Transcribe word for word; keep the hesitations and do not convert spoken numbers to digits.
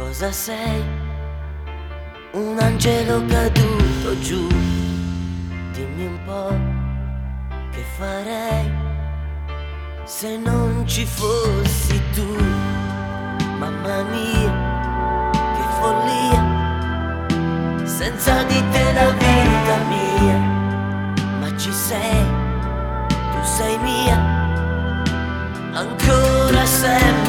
Cosa sei? Un angelo caduto giù. Dimmi un po' che farei se non ci fossi tu. Mamma mia, che follia, senza di te la vita mia. Ma ci sei, tu sei mia, ancora sempre.